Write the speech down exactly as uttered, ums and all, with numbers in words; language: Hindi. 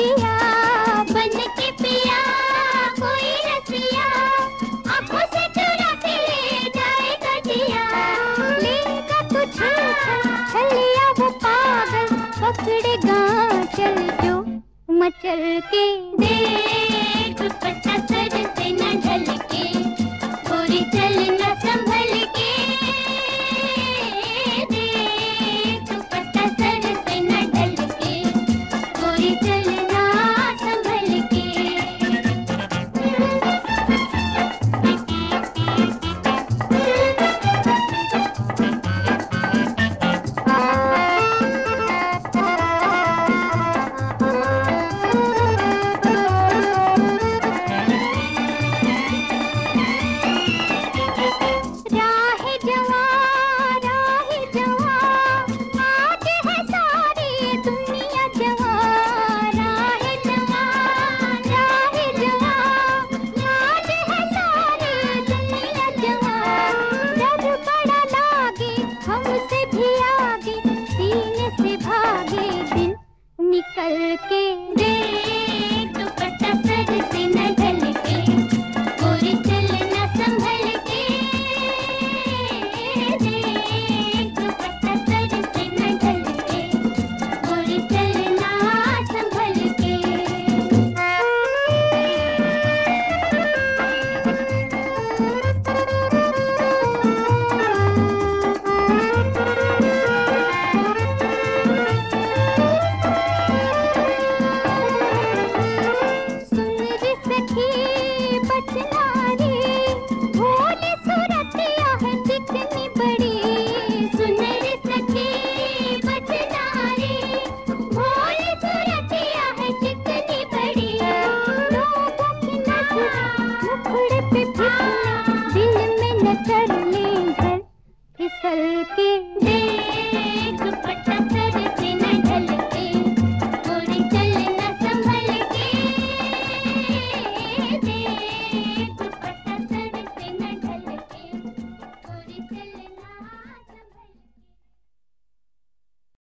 दिया बन के पिया कोई रसिया, आंखों से चुरा के ले जाएगा जिया, लेगा तुझे छलिया वो पागल, पकड़ेगा चल जो मचल के। देख दुपट्टा सर से न ढलके, गोरी चलना संभल के, देख दुपट्टा सर से न ढलके, गोरी चलना संभल के। निकल के देख दुपट्टा सर से न ढलके, गोरी चलना संभल के, देख दुपट्टा सर से न ढलके, गोरी चलना संभल के। फिसल के